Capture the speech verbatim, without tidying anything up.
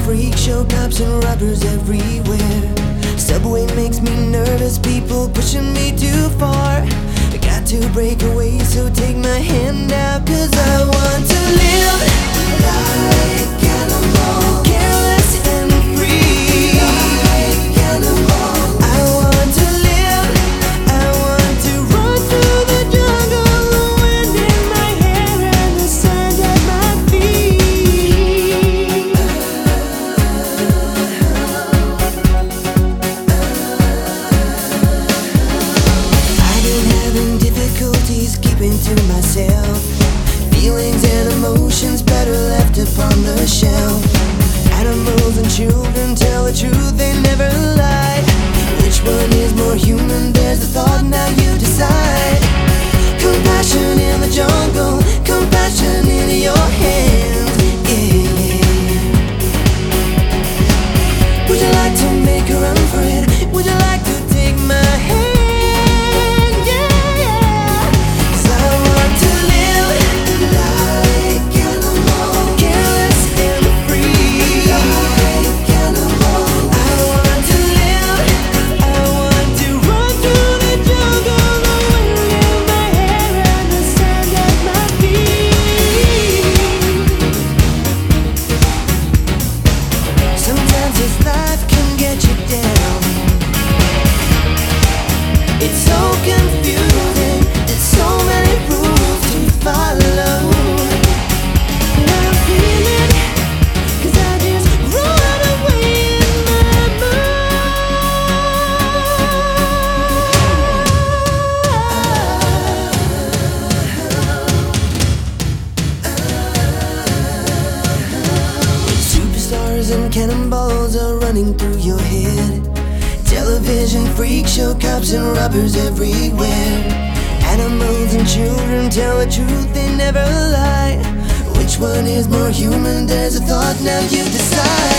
freak show, cops and robbers everywhere. Subway makes me nervous, people pushing me too far. I got to break away, so take my hand out, cause I want to live like animal, careless and free, like animal. I want to live, I want to run through the jungle, the wind in my hair and the sand at my feet. I've been having difficulties keeping to myself. Feelings and emotions better left upon the shelf. Animals and children tell the truth, they never lie. Which one is more human? There's a thought, now you decide. Compassion in the jungle, compassion in your hands, yeah. Would you like to make a run for it? Would you like to take my hand? It's so confusing, there's so many rules to follow. And I feel it, cause I just run away in my mind. Superstars and cannonballs are running through your head. Television, freak show, cops and robbers everywhere. Animals and children tell the truth, they never lie. Which one is more human? There's a thought, now you decide.